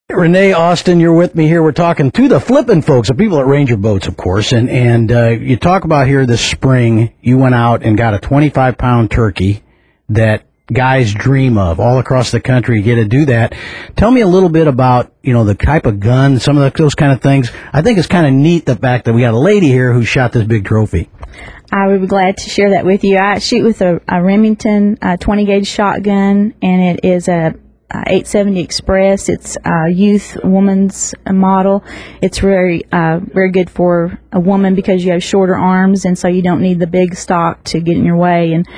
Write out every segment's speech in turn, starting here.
Renee Austin, you're with me here. We're talking to the flipping folks, the people at Ranger Boats, of course. And you talk about here this spring, you went out and got a 25-pound turkey that guys dream of all across the country. You get to do that. Tell me a little bit about, the type of gun, some of those kind of things. I think it's kind of neat, the fact that we got a lady here who shot this big trophy. I would be glad to share that with you. I shoot with a Remington 20-gauge shotgun, and it is a 870 Express. It's a youth woman's model. It's very good for a woman because you have shorter arms, and so you don't need the big stock to get in your way. And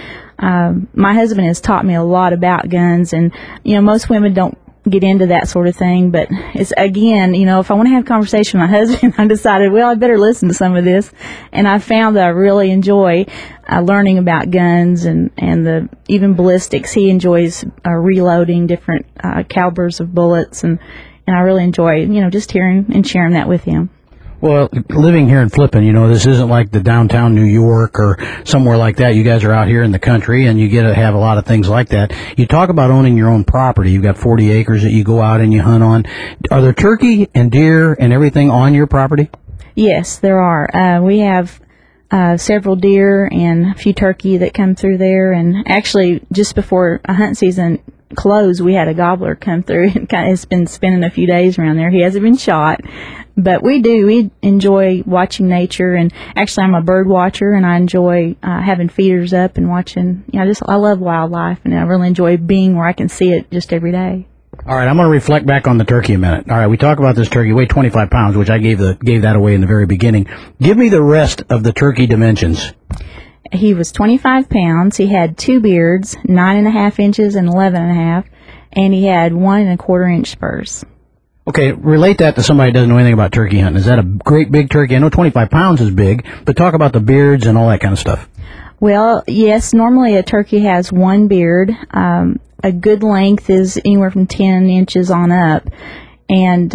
my husband has taught me a lot about guns, and most women don't get into that sort of thing, but it's, again, if I want to have a conversation with my husband, I decided, well, I better listen to some of this, and I found that I really enjoy learning about guns and even ballistics. He enjoys reloading different calibers of bullets, and I really enjoy, just hearing and sharing that with him. Well, living here in Flippin, this isn't like the downtown New York or somewhere like that. You guys are out here in the country, and you get to have a lot of things like that. You talk about owning your own property. You've got 40 acres that you go out and you hunt on. Are there turkey and deer and everything on your property? Yes, there are. We have several deer and a few turkey that come through there. And actually, just before a hunt season closed, we had a gobbler come through and has been spending a few days around there. He hasn't been shot. But we enjoy watching nature, and actually I'm a bird watcher, and I enjoy having feeders up and watching. I love wildlife, and I really enjoy being where I can see it just every day. All right, I'm going to reflect back on the turkey a minute. All right, we talk about this turkey, weighed 25 pounds, which I gave that away in the very beginning. Give me the rest of the turkey dimensions. He was 25 pounds. He had 2 beards, 9.5 inches and 11.5, and he had 1.25 inch spurs. Okay, relate that to somebody who doesn't know anything about turkey hunting. Is that a great big turkey? I know 25 pounds is big, but talk about the beards and all that kind of stuff. Well, yes, normally a turkey has 1 beard. A good length is anywhere from 10 inches on up, and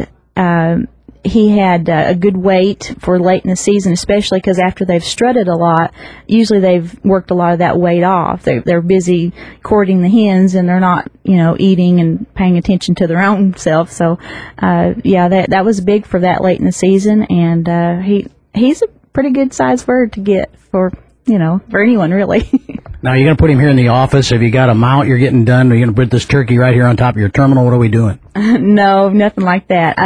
he had a good weight for late in the season, especially because after they've strutted a lot, usually they've worked a lot of that weight off. They're busy courting the hens, and they're not, eating and paying attention to their own self. So, that was big for that late in the season, and he's a pretty good sized bird to get for anyone really. Now, you're going to put him here in the office. Have you got a mount you're getting done? Are you going to put this turkey right here on top of your terminal? What are we doing? No, nothing like that.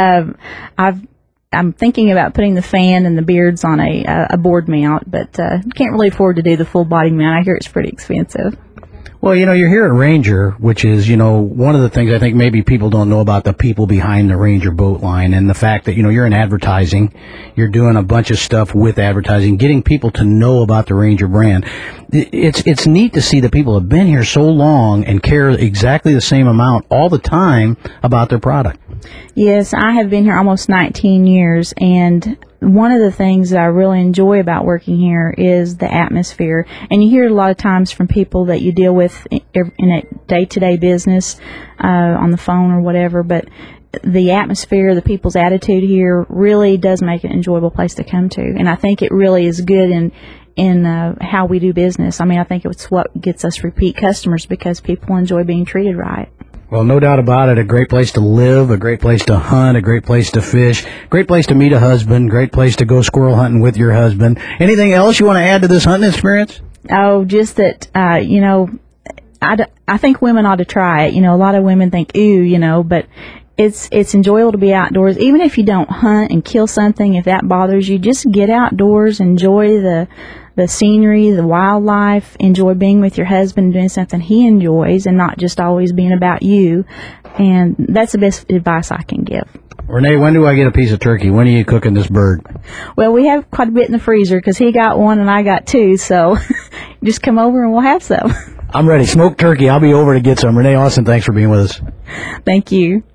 I'm thinking about putting the fan and the beards on a board mount, but can't really afford to do the full body mount. I hear it's pretty expensive. Well, you're here at Ranger, which is, one of the things I think maybe people don't know about the people behind the Ranger boat line, and the fact that, you're in advertising. You're doing a bunch of stuff with advertising, getting people to know about the Ranger brand. It's neat to see that people have been here so long and care exactly the same amount all the time about their product. Yes, I have been here almost 19 years, and one of the things that I really enjoy about working here is the atmosphere. And you hear it a lot of times from people that you deal with in a day-to-day business, on the phone or whatever, but the atmosphere, the people's attitude here really does make it an enjoyable place to come to. And I think it really is good in how we do business. I mean, I think it's what gets us repeat customers because people enjoy being treated right. Well, no doubt about it. A great place to live, a great place to hunt, a great place to fish, great place to meet a husband, great place to go squirrel hunting with your husband. Anything else you want to add to this hunting experience? Oh, just that, I think women ought to try it. A lot of women think, ooh, but it's enjoyable to be outdoors. Even if you don't hunt and kill something, if that bothers you, just get outdoors, enjoy the scenery, the wildlife, enjoy being with your husband, doing something he enjoys, and not just always being about you. And that's the best advice I can give. Renee, when do I get a piece of turkey? When are you cooking this bird? Well, we have quite a bit in the freezer because he got 1 and I got 2, so just come over and we'll have some. I'm ready. Smoked turkey. I'll be over to get some. Renee Austin, thanks for being with us. Thank you.